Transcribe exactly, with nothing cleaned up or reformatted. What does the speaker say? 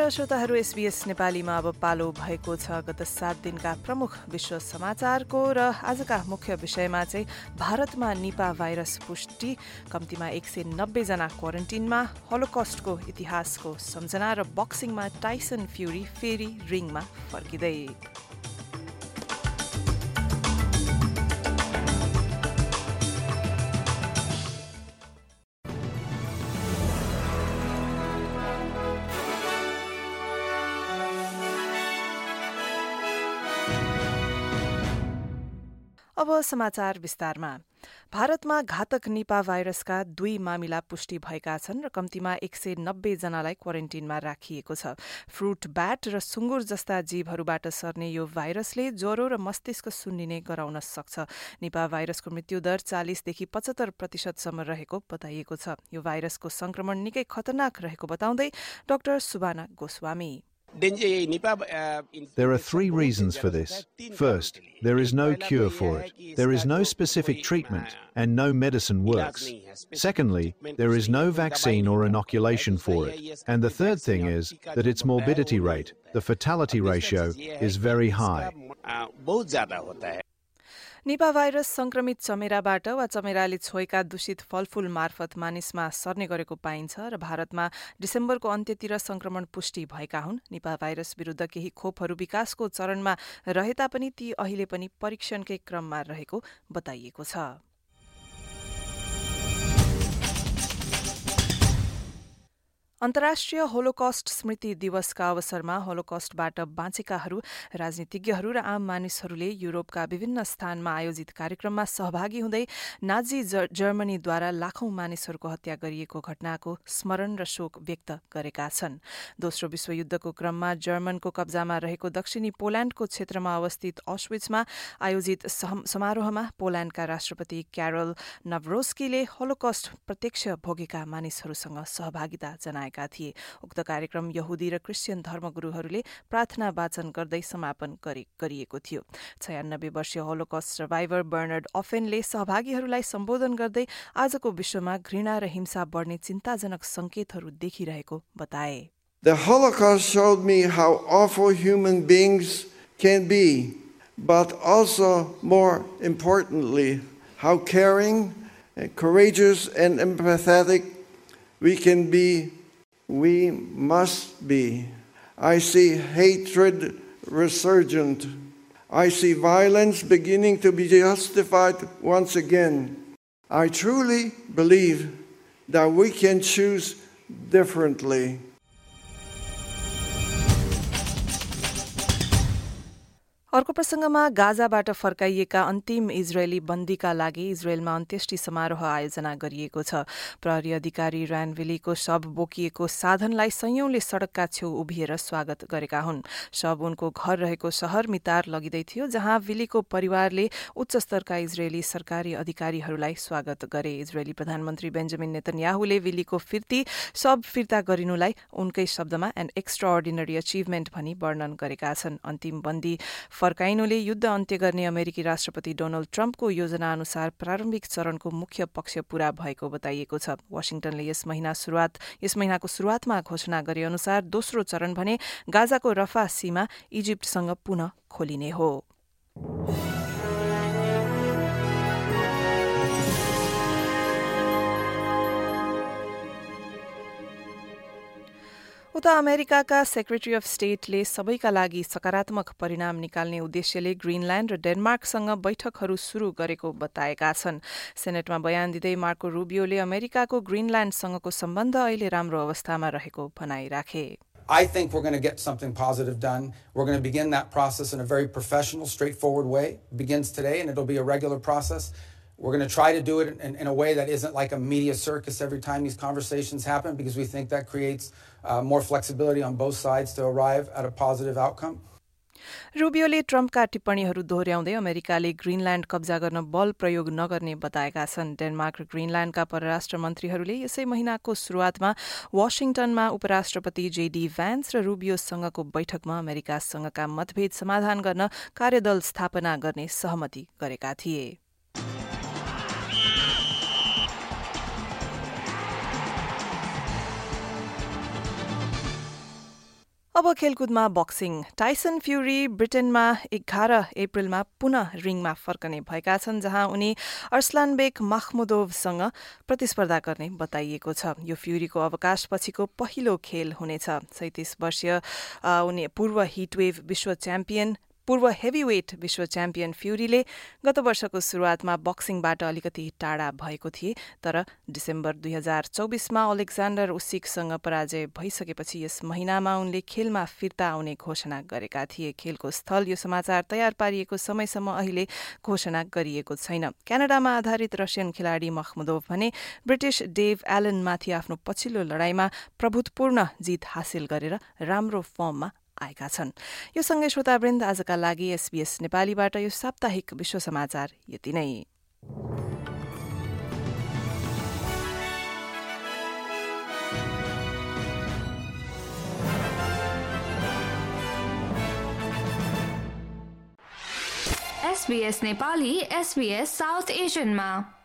नमस्कार श्रोताहरू, एसबीएस नेपालीमा अब पालो भएको छ गत सात दिनका प्रमुख विश्व समाचारको र आजका मुख्य विषयमा चाहिँ भारतमा निपा भाइरस पुष्टि, कम्तीमा एक सय नब्बे जना क्वारेन्टिनमा, होलोकस्टको इतिहासको सम्झना र बक्सिङमा टाइसन फ्युरी फेरि रिङमा फर्किँदै। अब समाचार विस्तारमा। भारतमा घातक निपा भाइरसका दुई मामिला पुष्टि भएका छन् र कम्तीमा एक सय नब्बे जनालाई क्वारेन्टिनमा राखिएको छ। फ्रुट ब्याट र सुँगुर जस्ता जीवहरूबाट सर्ने यो भाइरसले ज्वरो र मस्तिष्क सुन्निने गराउन सक्छ। निपा भाइरसको मृत्युदर चालिसदेखि पचहत्तर प्रतिशतसम्म रहेको बताइएको छ। यो भाइरसको संक्रमण निकै खतरनाक रहेको बताउँदै doctor Subana Goswami. There are three reasons for this. First, there is no cure for it. There is no specific treatment, and no medicine works. Secondly, there is no vaccine or inoculation for it. And the third thing is that its morbidity rate, the fatality ratio, is very high. Nipah virus संक्रमित चमेराबाट वा चमेराले छोएका दूषित फलफूल मार्फत मानिसमा सर्ने गरेको पाइन्छ र भारतमा डिसेम्बरको अन्त्यतिर संक्रमण पुष्टि भएका हुन्। निपा भाइरस विरुद्ध केही खोपहरू विकासको चरणमा रहे तापनि ती अहिले पनि परीक्षणकै क्रममा रहेको बताइएको छ। अन्तर्राष्ट्रिय होलोकस्ट स्मृति दिवसका अवसरमा होलोकस्टबाट बाँचेकाहरू, राजनीतिज्ञहरू र आम मानिसहरूले युरोपका विभिन्न स्थानमा आयोजित कार्यक्रममा सहभागी हुँदै नाजी जर्मनीद्वारा लाखौं मानिसहरूको हत्या गरिएको घटनाको स्मरण र शोक व्यक्त गरेका छन्। दोस्रो विश्वयुद्धको क्रममा जर्मनको कब्जामा रहेको दक्षिणी पोल्याण्डको क्षेत्रमा अवस्थित ऑश्विट्जमा आयोजित समारोहमा पोल्याण्डका राष्ट्रपति क्यारोल नभरोस्कीले होलोकस्ट प्रत्यक्ष भोगेका मानिसहरूसँग सहभागिता जनाए थिए। उक्त कार्यक्रम यहुदी र क्रिश्चियन धर्मगुरूहरूले प्रार्थना वाचन गर्दै समापन गरिएको थियो। छयानब्बे वर्षीय होलोकस्ट सर्भाइभर बर्नार्ड अफेनले सहभागीहरूलाई सम्बोधन गर्दै आजको विश्वमा घृणा र हिंसा बढ्ने चिन्ताजनक संकेतहरू देखिरहेको बताए। The Holocaust showed me how awful human beings can be, but also more importantly, how caring, and courageous and empathetic we can be. We must be. I see hatred resurgent. I see violence beginning to be justified once again. I truly believe that we can choose differently. अर्को प्रसंगमा गाजाबाट फर्काइएका अन्तिम इजरायली बन्दीका लागि इजरायलमा अन्त्येष्टि समारोह आयोजना गरिएको छ। प्रहरी अधिकारी र्यान विलीको शव बोकिएको साधनलाई संयौंले सड़कका छेउ उभिएर स्वागत गरेका हुन्। शव उनको घर रहेको शहर मितार लगिँदै थियो, जहाँ विलीको परिवारले उच्च स्तरका इजरायली सरकारी अधिकारीहरूलाई स्वागत गरे। इजरायली प्रधानमन्त्री बेन्जामिन नेतन्याहुले विलीको फिर्ती शव फिर्ता गरिनुलाई उनकै शब्दमा एन एक्स्ट्राअर्डिनरी अचिभमेन्ट भनी वर्णन गरेका छन्। अन्तिम बन्दी फर्काइनुले युद्ध अन्त्य गर्ने अमेरिकी राष्ट्रपति डोनाल्ड ट्रम्पको योजना अनुसार प्रारम्भिक चरणको मुख्य पक्ष पूरा भएको बताइएको छ। वाशिंटनले यस महिना सुरुवात यस महिनाको सुरुवातमा घोषणा गरे अनुसार दोस्रो चरण भने गाजाको रफा सीमा इजिप्टसँग पुनः खोलिने हो। उता अमेरिकाका सेक्रेटरी अफ स्टेटले सबैका लागि सकारात्मक परिणाम निकाल्ने उद्देश्यले ग्रीनल्याण्ड र डेनमार्कसँग बैठकहरू शुरू गरेको बताएका छन्। सेनेटमा बयान दिँदै मार्को रुबियोले अमेरिकाको ग्रीनल्याण्डसँगको सम्बन्ध अहिले राम्रो अवस्थामा रहेको भनाइराखे। I think we're going to get something positive done. We're going to begin that process in a very professional, straightforward way. It begins today, and it'll be a regular process. We're going to try to do it in, in a way that isn't like a media circus every time these conversations happen, because we think that creates uh, more flexibility on both sides to arrive at a positive outcome. रुबियोले ट्रम्पका टिप्पणीहरू दोहोर्याउँदै अमेरिकाले ग्रीनल्याण्ड कब्जा गर्न बल प्रयोग नगर्ने बताएका छन्। Denmark र ग्रीनल्याण्डका परराष्ट्र मन्त्रीहरूले यसै महिनाको शुरूआतमा वाशिंटनमा उपराष्ट्रपति जेडी भ्यान्स र रुबियोसँगको बैठकमा अमेरिकासँगका मतभेद समाधान गर्न कार्यदल स्थापना गर्ने सहमति गरेका थिए। अब खेलकुदमा बक्सिङ। टाइसन फ्युरी ब्रिटेनमा एघार अप्रेलमा पुनः रिङमा फर्कने भएका छन्, जहाँ उनी अर्सलानबेक मखमुदोभसँग प्रतिस्पर्धा गर्ने बताइएको छ। यो फ्युरीको अवकाशपछिको पहिलो खेल हुनेछ। सैंतीस वर्षीय उनी पूर्व हिटवेभ विश्व च्याम्पियन पूर्व हेभीवेट विश्व च्याम्पियन फ्युरीले गत वर्षको सुरुवातमा बक्सिङबाट अलिकति टाढा भएको थिए, तर डिसेम्बर दुई हजार चौबिसमा अलेक्जान्डर उसिकसँग पराजय भइसकेपछि यस महिनामा उनले खेलमा फिर्ता आउने घोषणा गरेका थिए। खेलको स्थल यो समाचार तयार पारिएको समयसम्म अहिले घोषणा गरिएको छैन। क्यानाडामा आधारित रसियन खेलाडी मखमुदोभ भने ब्रिटिश डेभ एलनमाथि आफ्नो पछिल्लो लडाईँमा प्रभुत्वपूर्ण जित हासिल गरेर राम्रो फर्ममा आएका छन्। यो सँगै श्रोतावृन्द, आजका लागि एसबीएस नेपालीबाट यो साप्ताहिक विश्व समाचार यति नै। SBS Nepali SBS South एसियनमा